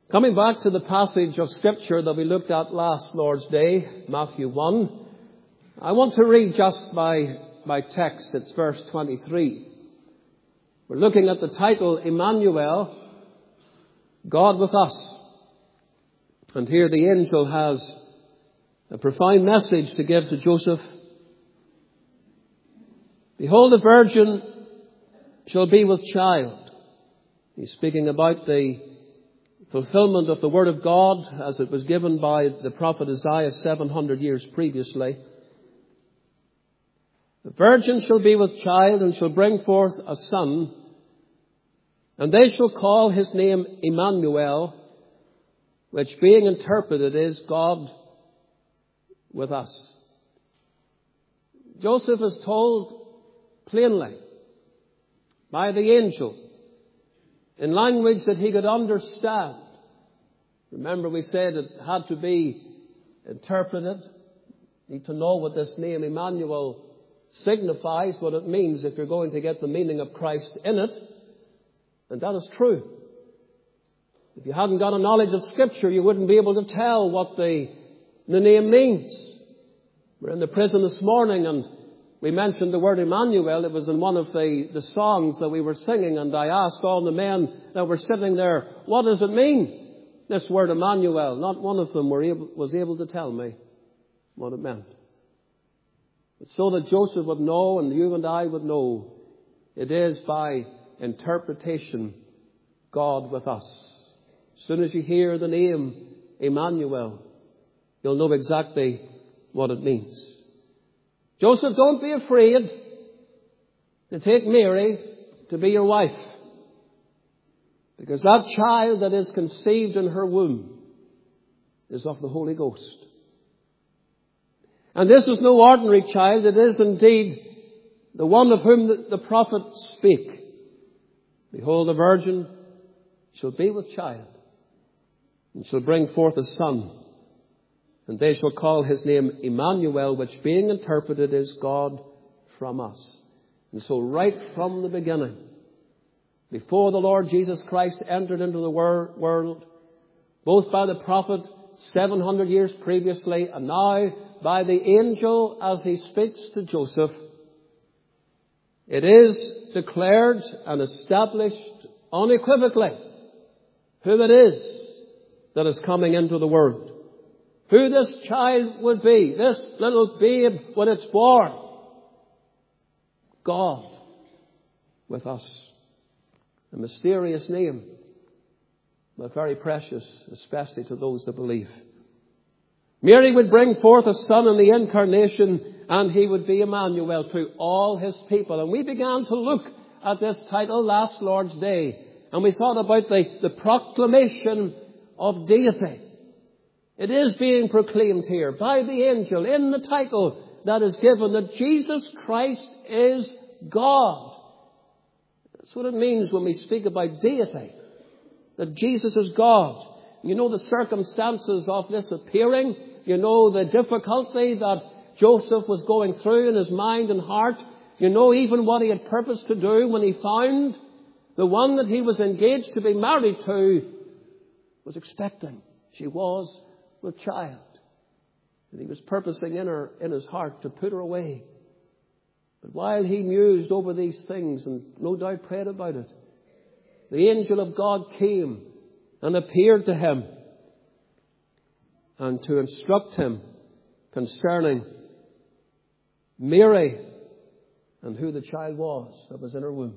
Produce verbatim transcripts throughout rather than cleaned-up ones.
Coming back to the passage of Scripture that we looked at last Lord's Day, Matthew one, I want to read just my, my text. It's verse twenty-three. We're looking at the title, Emmanuel, God with us. And here the angel has a profound message to give to Joseph. Behold, the virgin shall be with child. He's speaking about the fulfillment of the Word of God as it was given by the prophet Isaiah seven hundred years previously. The virgin shall be with child and shall bring forth a son, and they shall call his name Emmanuel, which being interpreted is God with us. Joseph is told plainly by the angel in language that he could understand. Remember, we said it had to be interpreted. You need to know what this name Emmanuel signifies, what it means if you're going to get the meaning of Christ in it. And that is true. If you hadn't got a knowledge of Scripture, you wouldn't be able to tell what the, the name means. We're in the prison this morning and we mentioned the word Emmanuel. It was in one of the, the songs that we were singing, and I asked all the men that were sitting there, what does it mean, this word Emmanuel? Not one of them were able, was able to tell me what it meant. But so that Joseph would know and you and I would know, it is by interpretation God with us. As soon as you hear the name Emmanuel, you'll know exactly what it means. Joseph, don't be afraid to take Mary to be your wife, because that child that is conceived in her womb is of the Holy Ghost. And this is no ordinary child. It is indeed the one of whom the, the prophets speak. Behold, the virgin shall be with child and shall bring forth a son. And they shall call his name Emmanuel, which being interpreted is God from us. And so right from the beginning, before the Lord Jesus Christ entered into the wor- world, both by the prophet seven hundred years previously and now by the angel as he speaks to Joseph, it is declared and established unequivocally who it is that is coming into the world. Who this child would be, this little babe when it's born. God with us. A mysterious name, but very precious, especially to those that believe. Mary would bring forth a son in the incarnation, and he would be Emmanuel to all his people. And we began to look at this title last Lord's Day, and we thought about the, the proclamation of deity. It is being proclaimed here by the angel in the title that is given that Jesus Christ is God. That's what it means when we speak about deity, that Jesus is God. You know the circumstances of this appearing. You know the difficulty that Joseph was going through in his mind and heart. You know even what he had purposed to do when he found the one that he was engaged to be married to was expecting. She was with child. And he was purposing in her, in his heart to put her away. But while he mused over these things and no doubt prayed about it, the angel of God came and appeared to him and to instruct him concerning Mary and who the child was that was in her womb.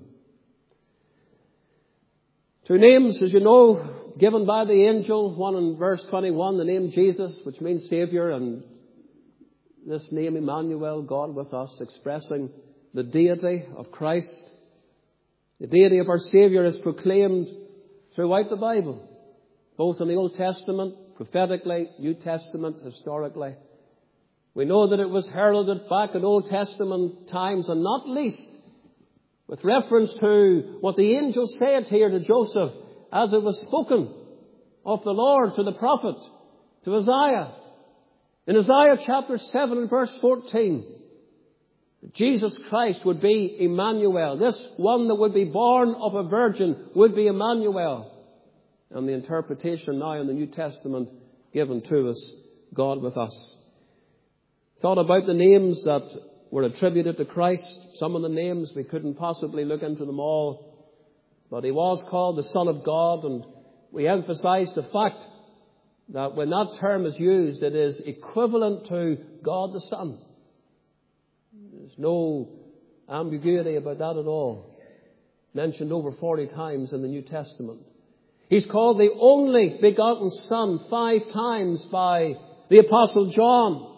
Two names, as you know, given by the angel. One in verse twenty-one, the name Jesus, which means Savior, and this name Emmanuel, God with us, expressing the deity of Christ. The deity of our Savior is proclaimed throughout the Bible, both in the Old Testament, prophetically, New Testament, historically. We know that it was heralded back in Old Testament times, and not least with reference to what the angel said here to Joseph as it was spoken of the Lord to the prophet, to Isaiah. In Isaiah chapter seven and verse fourteen, Jesus Christ would be Emmanuel. This one that would be born of a virgin would be Emmanuel. and the interpretation now in the New Testament given to us, God with us. Thought about the names that were attributed to Christ. Some of the names, we couldn't possibly look into them all. But he was called the Son of God, and we emphasize the fact that when that term is used, it is equivalent to God the Son. There's no ambiguity about that at all. Mentioned over forty times in the New Testament. He's called the only begotten Son five times by the Apostle John.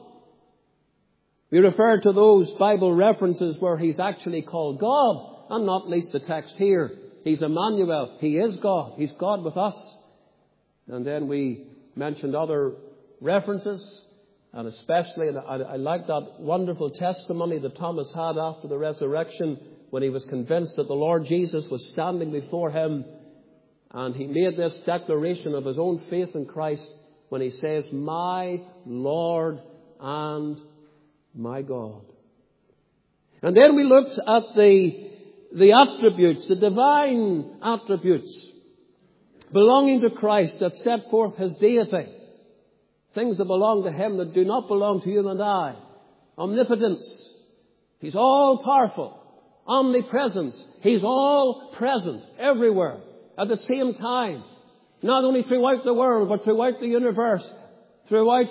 We refer to those Bible references where he's actually called God, and not least the text here. He's Emmanuel. He is God. He's God with us. And then we mentioned other references, and especially, and I, I like that wonderful testimony that Thomas had after the resurrection when he was convinced that the Lord Jesus was standing before him, and he made this declaration of his own faith in Christ when he says, "My Lord and my God." And then we looked at the, the attributes, the divine attributes belonging to Christ that set forth his deity. Things that belong to him that do not belong to you and I. Omnipotence. He's all powerful. Omnipresence. He's all present everywhere at the same time. Not only throughout the world, but throughout the universe. Throughout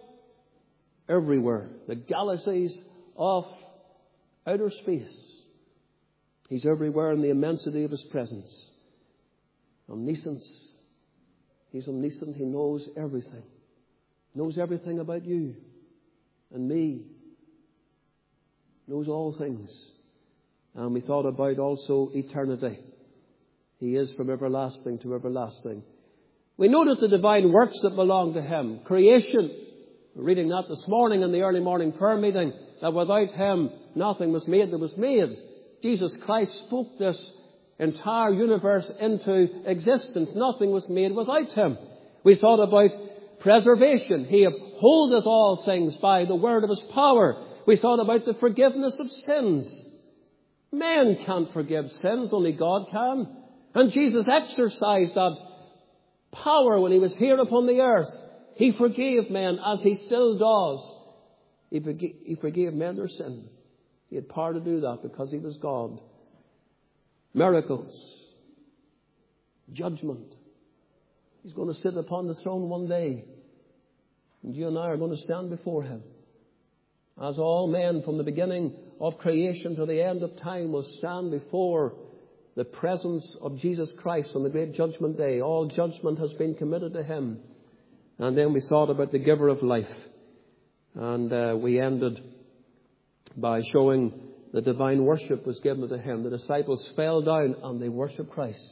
everywhere. The galaxies of outer space. He's everywhere in the immensity of his presence. Omniscience. He's omniscient. He knows everything. Knows everything about you and me. Knows all things. And we thought about also eternity. He is from everlasting to everlasting. We noted the divine works that belong to him. Creation. We're reading that this morning in the early morning prayer meeting, that without him nothing was made that was made. Jesus Christ spoke this entire universe into existence. Nothing was made without him. We thought about preservation. He upholdeth all things by the word of his power. We thought about the forgiveness of sins. Men can't forgive sins, only God can. And Jesus exercised that power when he was here upon the earth. He forgave men as he still does. He forgave, he forgave men their sin. He had power to do that because he was God. Miracles. Judgment. He's going to sit upon the throne one day. And you and I are going to stand before him. As all men from the beginning of creation to the end of time will stand before the presence of Jesus Christ on the great judgment day. All judgment has been committed to him. And then we thought about the giver of life. And uh, we ended by showing the divine worship was given to him. The disciples fell down and they worshiped Christ.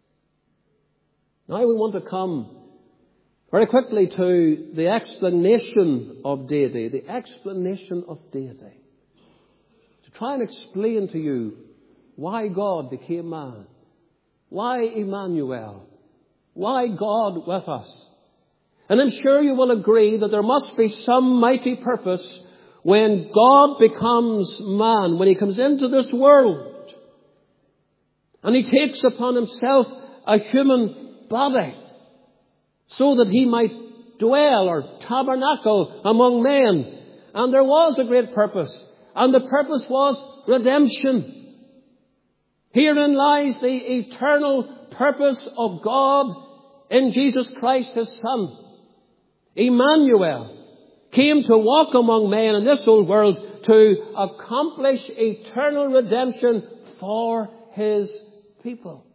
Now we want to come very quickly to the explanation of deity. The explanation of deity. To try and explain to you why God became man. Why Emmanuel? Why God with us? And I'm sure you will agree that there must be some mighty purpose when God becomes man, when he comes into this world and he takes upon himself a human body so that he might dwell or tabernacle among men. And there was a great purpose, and the purpose was redemption. Herein lies the eternal purpose of God in Jesus Christ his Son. Emmanuel came to walk among men in this old world to accomplish eternal redemption for his people.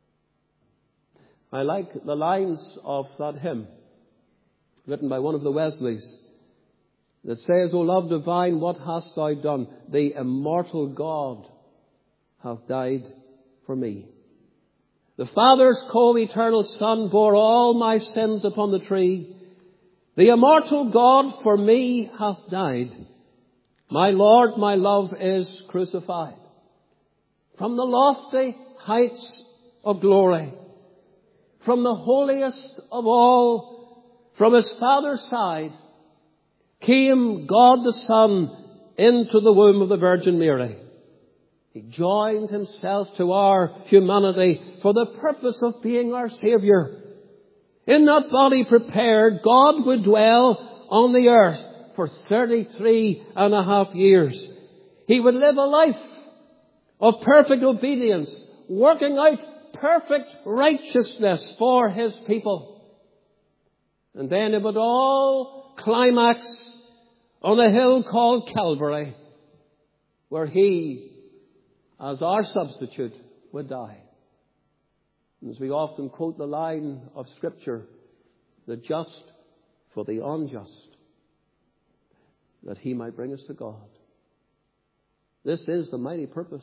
I like the lines of that hymn written by one of the Wesleys that says, "O love divine, what hast thou done? The immortal God hath died for me. The Father's co-eternal Son bore all my sins upon the tree. The immortal God for me hath died. My Lord, my love is crucified. From the lofty heights of glory, from the holiest of all, from his Father's side, came God the Son into the womb of the Virgin Mary. He joined himself to our humanity for the purpose of being our Saviour. In that body prepared, God would dwell on the earth for thirty-three and a half years. He would live a life of perfect obedience, working out perfect righteousness for His people. And then it would all climax on a hill called Calvary, where He, as our substitute, would die. And as we often quote the line of Scripture, the just for the unjust, that He might bring us to God. This is the mighty purpose.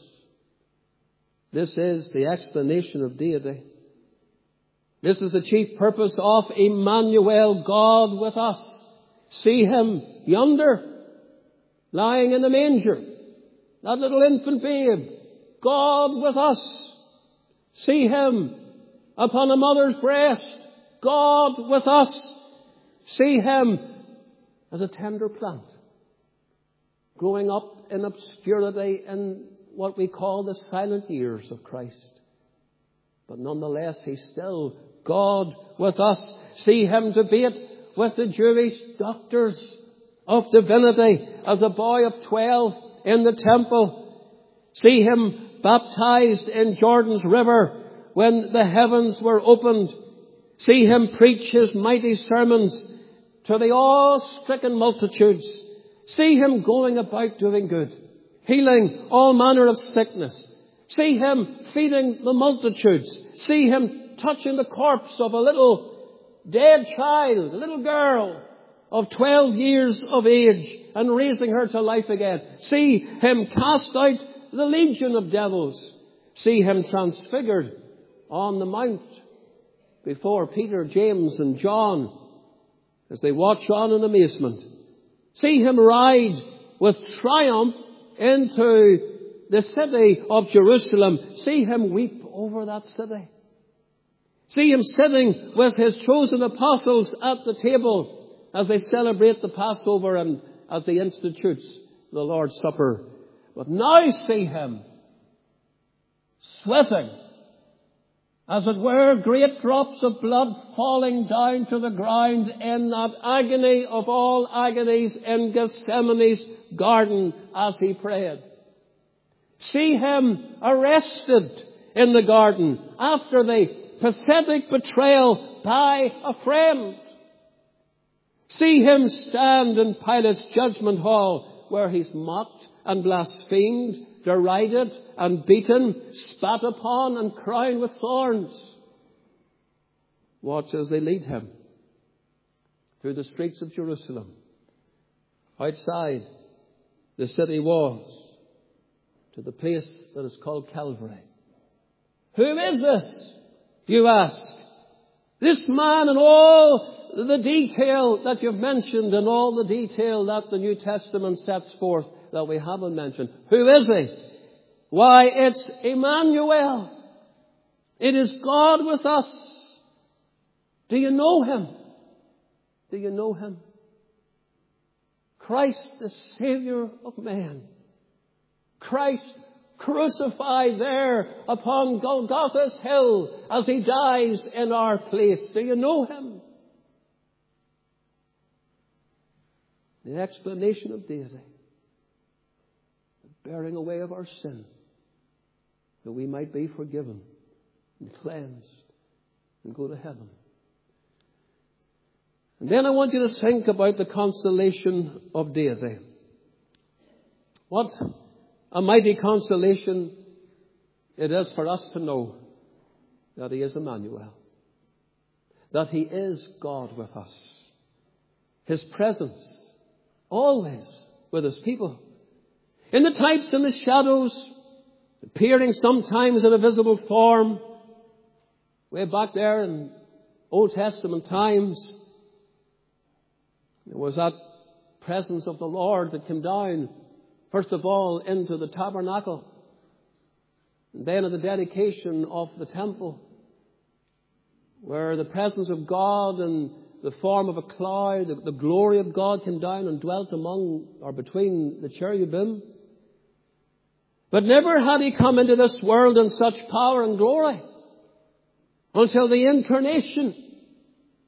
This is the explanation of deity. This is the chief purpose of Emmanuel, God with us. See Him yonder, lying in the manger, that little infant babe, God with us. See Him upon a mother's breast, God with us. See Him as a tender plant, growing up in obscurity in what we call the silent years of Christ. But nonetheless, He's still God with us. See Him debate with the Jewish doctors of divinity as a boy of twelve in the temple. See Him baptized in Jordan's river when the heavens were opened. See Him preach His mighty sermons to the awe-stricken multitudes. See Him going about doing good, healing all manner of sickness. See Him feeding the multitudes. See Him touching the corpse of a little dead child, a little girl of twelve years of age, and raising her to life again. See Him cast out the legion of devils. See Him transfigured on the mount before Peter, James and John as they watch on in amazement. See Him ride with triumph into the city of Jerusalem. See Him weep over that city. See Him sitting with His chosen apostles at the table as they celebrate the Passover and as He institutes the Lord's Supper. But now see Him sweating, as it were, great drops of blood falling down to the ground in that agony of all agonies in Gethsemane's garden as He prayed. See Him arrested in the garden after the pathetic betrayal by a friend. See Him stand in Pilate's judgment hall where He's mocked and blasphemed, derided and beaten, spat upon and crowned with thorns. Watch as they lead Him through the streets of Jerusalem, outside the city walls, to the place that is called Calvary. Who is this, you ask? This man, and all the detail that you've mentioned and all the detail that the New Testament sets forth that we haven't mentioned. Who is He? Why, it's Emmanuel. It is God with us. Do you know Him? Do you know Him? Christ, the Savior of man. Christ crucified there upon Golgotha's hill as He dies in our place. Do you know Him? The explanation of deity. The bearing away of our sin, that we might be forgiven and cleansed and go to heaven. And then I want you to think about the consolation of deity. What a mighty consolation it is for us to know that He is Emmanuel, that He is God with us. His presence always with His people. In the types and the shadows, appearing sometimes in a visible form, way back there in Old Testament times, there was that presence of the Lord that came down, first of all, into the tabernacle, and then at the dedication of the temple, where the presence of God in the form of a cloud, the, the glory of God came down and dwelt among or between the cherubim. But never had He come into this world in such power and glory until the incarnation,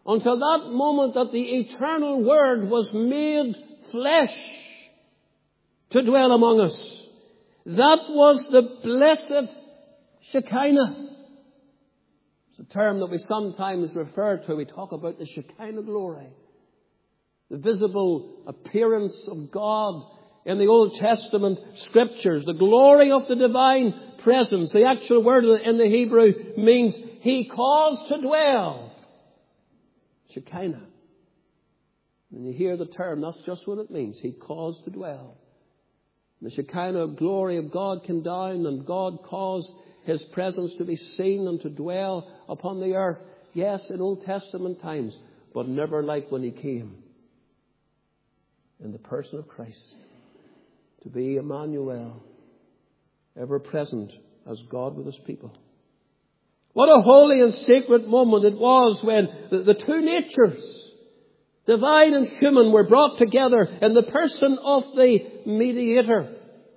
until that moment that the eternal Word was made flesh to dwell among us. That was the blessed Shekinah. It's a term that we sometimes refer to. We talk about the Shekinah glory. The visible appearance of God in the Old Testament Scriptures. The glory of the divine presence. The actual word in the Hebrew means He caused to dwell. Shekinah. When you hear the term, that's just what it means. He caused to dwell. The Shekinah glory of God came down, and God caused His presence to be seen and to dwell upon the earth. Yes, in Old Testament times, but never like when He came in the person of Christ to be Emmanuel, ever present as God with His people. What a holy and sacred moment it was when the, the two natures, divine and human, were brought together in the person of the mediator.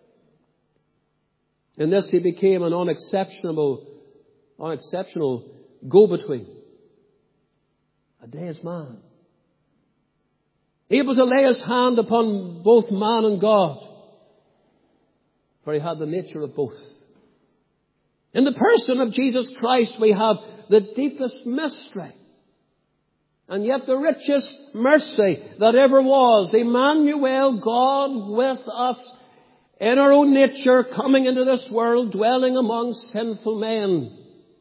In this He became an unexceptionable, unexceptional go-between. A day's man. Able to lay His hand upon both man and God. For He had the nature of both. In the person of Jesus Christ we have the deepest mystery. And yet the richest mercy that ever was. Emmanuel, God with us in our own nature, coming into this world, dwelling among sinful men.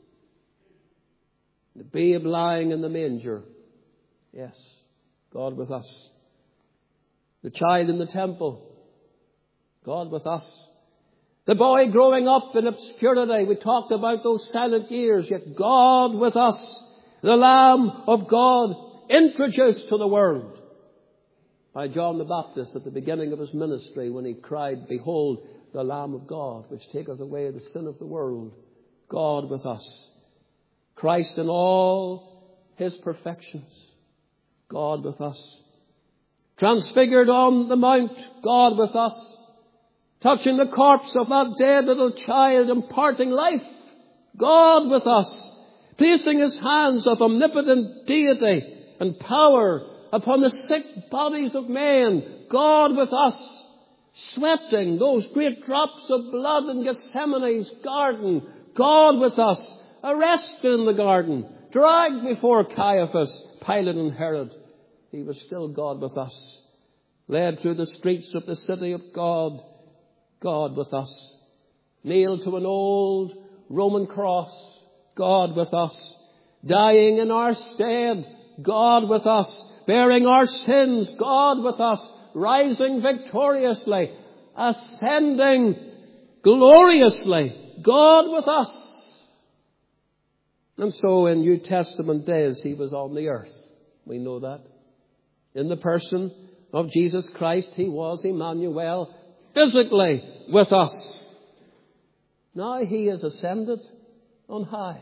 The babe lying in the manger. Yes, God with us. The child in the temple. God with us. The boy growing up in obscurity. We talked about those silent years. Yet God with us. The Lamb of God introduced to the world by John the Baptist at the beginning of his ministry when he cried, "Behold, the Lamb of God, which taketh away the sin of the world." God with us. Christ in all His perfections. God with us. Transfigured on the mount. God with us. Touching the corpse of that dead little child, imparting life. God with us. Placing His hands of omnipotent deity and power upon the sick bodies of men. God with us. Sweating those great drops of blood in Gethsemane's garden. God with us. Arrested in the garden. Dragged before Caiaphas, Pilate and Herod. He was still God with us. Led through the streets of the city of God. God with us. Nailed to an old Roman cross. God with us. Dying in our stead. God with us. Bearing our sins. God with us. Rising victoriously. Ascending gloriously. God with us. And so in New Testament days He was on the earth. We know that. In the person of Jesus Christ He was Emmanuel, physically with us. Now He is ascended on high.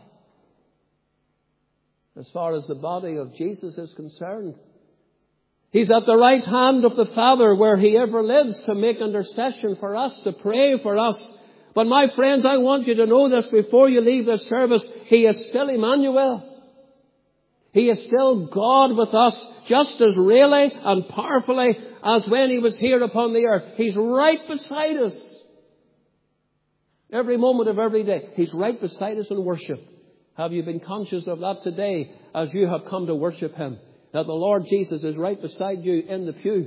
As far as the body of Jesus is concerned, He's at the right hand of the Father where He ever lives to make intercession for us, to pray for us. But my friends, I want you to know this before you leave this service. He is still Emmanuel. He is still God with us, just as really and powerfully as when He was here upon the earth. He's right beside us. Every moment of every day, He's right beside us in worship. Have you been conscious of that today as you have come to worship Him? That the Lord Jesus is right beside you in the pew.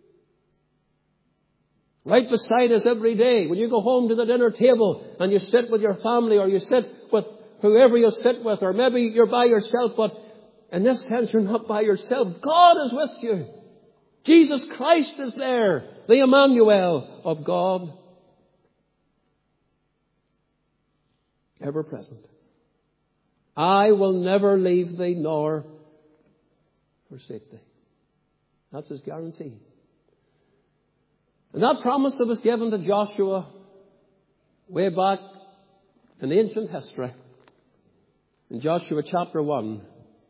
Right beside us every day. When you go home to the dinner table and you sit with your family or you sit with whoever you sit with, or maybe you're by yourself, but in this sense you're not by yourself. God is with you. Jesus Christ is there. The Emmanuel of God. Ever present. I will never leave thee nor forsake thee. That's His guarantee. And that promise that was given to Joshua way back in ancient history, in Joshua chapter one,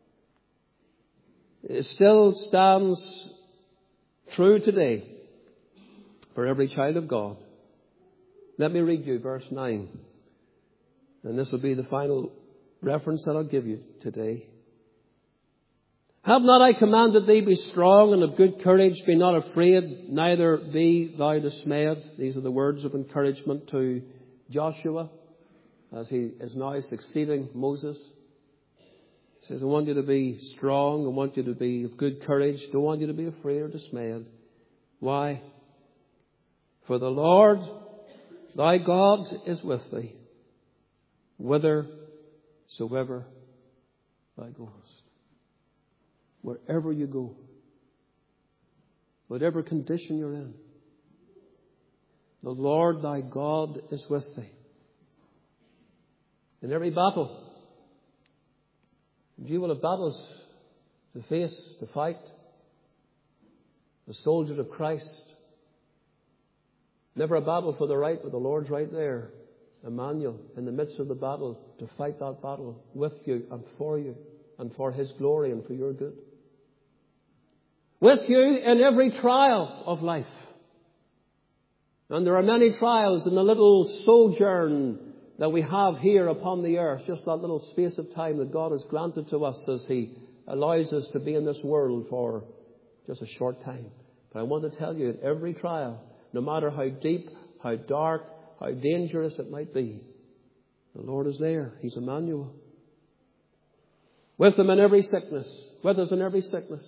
it still stands true today for every child of God. Let me read you verse nine. And this will be the final reference that I'll give you today. Have not I commanded thee, be strong and of good courage, be not afraid, neither be thou dismayed. These are the words of encouragement to Joshua as he is now succeeding Moses. He says, I want you to be strong, I want you to be of good courage, don't want you to be afraid or dismayed. Why? For the Lord thy God is with thee, whithersoever thou goest. Wherever you go, whatever condition you're in, the Lord thy God is with thee. In every battle, you will have battles to face, to fight. The soldiers of Christ, never a battle for the right, but the Lord's right there, Emmanuel, in the midst of the battle, to fight that battle with you and for you and for His glory and for your good. With you in every trial of life. And there are many trials in the little sojourn that we have here upon the earth, just that little space of time that God has granted to us as He allows us to be in this world for just a short time. But I want to tell you, in every trial, no matter how deep, how dark, how dangerous it might be, the Lord is there. He's Emmanuel. With them in every sickness. With us in every sickness.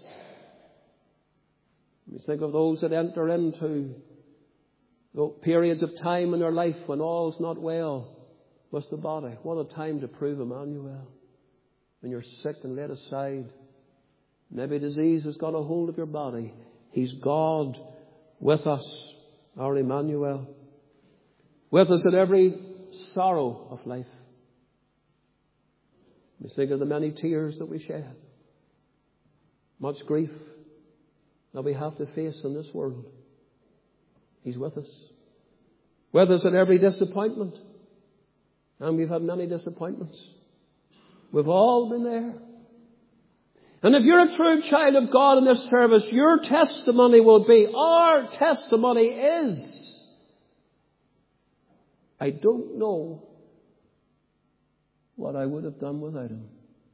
We think of those that enter into periods of time in their life when all's not well with the body. What a time to prove Emmanuel. When you're sick and laid aside, maybe disease has got a hold of your body. He's God with us, our Emmanuel. With us in every sorrow of life. We think of the many tears that we shed. Much grief that we have to face in this world. He's with us. With us in every disappointment. And we've had many disappointments. We've all been there. And if you're a true child of God in this service, your testimony will be, our testimony is, I don't know what I would have done without Him.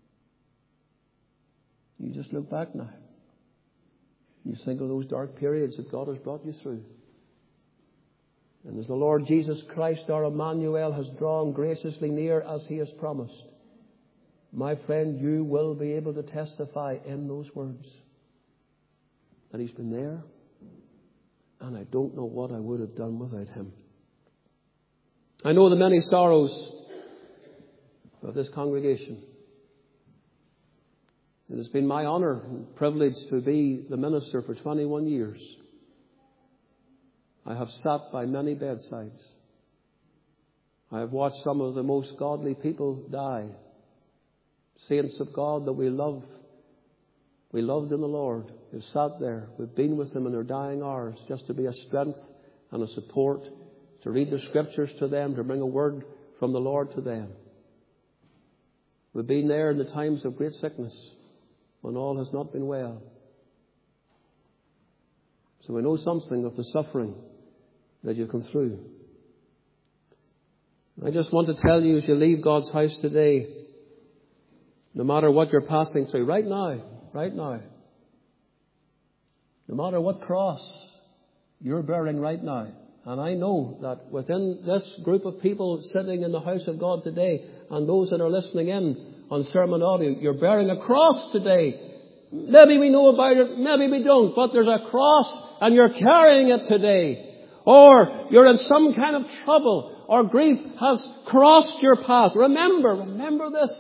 You just look back now. You think of those dark periods that God has brought you through. And as the Lord Jesus Christ, our Emmanuel, has drawn graciously near as He has promised, my friend, you will be able to testify in those words that He's been there, and I don't know what I would have done without Him. I know the many sorrows of this congregation. It has been my honour and privilege to be the minister for twenty-one years. I have sat by many bedsides. I have watched some of the most godly people die. Saints of God that we love, we loved in the Lord. We've sat there, we've been with them in their dying hours just to be a strength and a support, to read the Scriptures to them, to bring a word from the Lord to them. We've been there in the times of great sickness, when all has not been well. So we know something of the suffering that you've come through. I just want to tell you, as you leave God's house today, no matter what you're passing through, right now, right now, no matter what cross you're bearing right now, and I know that within this group of people sitting in the house of God today, and those that are listening in on sermon audio, you're bearing a cross today. Maybe we know about it, maybe we don't, but there's a cross and you're carrying it today. Or you're in some kind of trouble, or grief has crossed your path. Remember, remember this.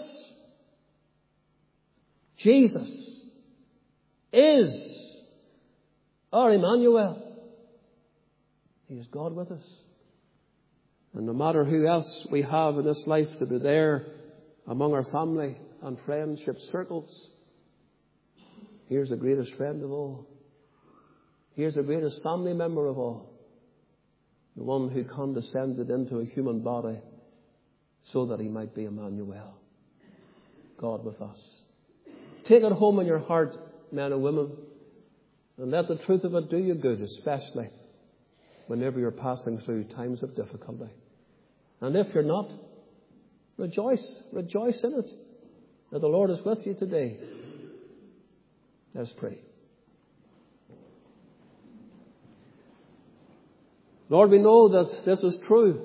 Jesus is our Emmanuel. He is God with us. And no matter who else we have in this life to be there among our family and friendship circles, here's the greatest friend of all. Here's the greatest family member of all. The one who condescended into a human body so that He might be Emmanuel. God with us. Take it home in your heart, men and women, and let the truth of it do you good, especially whenever you're passing through times of difficulty. And if you're not, rejoice. Rejoice in it, that the Lord is with you today. Let's pray. Lord, we know that this is true.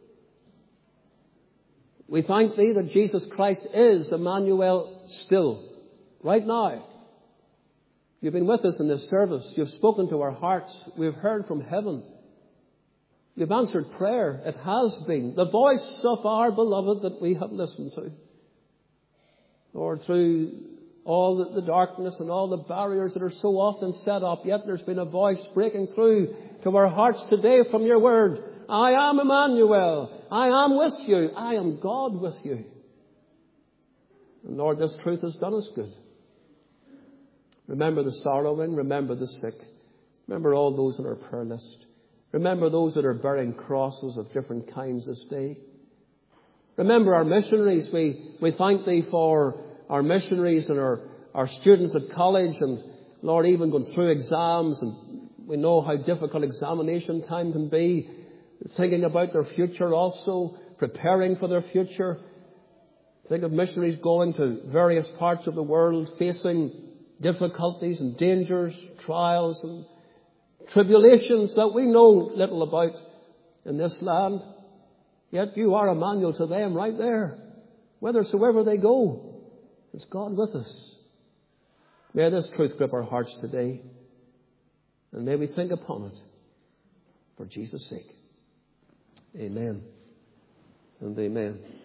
We thank Thee that Jesus Christ is Emmanuel still, right now. You've been with us in this service. You've spoken to our hearts. We've heard from heaven. You've answered prayer. It has been the voice of our beloved that we have listened to. Lord, through all the, the darkness and all the barriers that are so often set up, yet there's been a voice breaking through to our hearts today from your word. I am Emmanuel. I am with you. I am God with you. And Lord, this truth has done us good. Remember the sorrowing. Remember the sick. Remember all those on our prayer list. Remember those that are bearing crosses of different kinds this day. Remember our missionaries. We, we thank Thee for our missionaries and our, our students at college, and Lord, even going through exams, and we know how difficult examination time can be. Thinking about their future also, preparing for their future. Think of missionaries going to various parts of the world, facing difficulties and dangers, trials and tribulations that we know little about in this land. Yet you are Emmanuel to them right there. Whithersoever they go, is God with us. May this truth grip our hearts today. And may we think upon it for Jesus' sake. Amen and amen.